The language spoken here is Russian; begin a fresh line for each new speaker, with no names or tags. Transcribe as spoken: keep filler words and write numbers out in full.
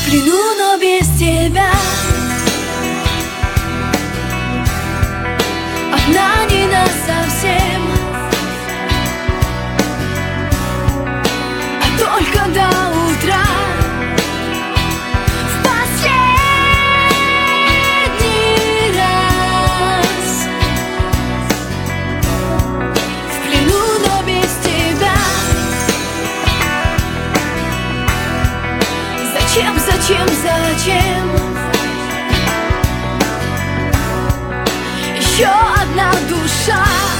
плену, но без тебя. Одна не насовсем, а только до утра. В последний раз в плену, но без тебя. Зачем, зачем, зачем еще одна душа?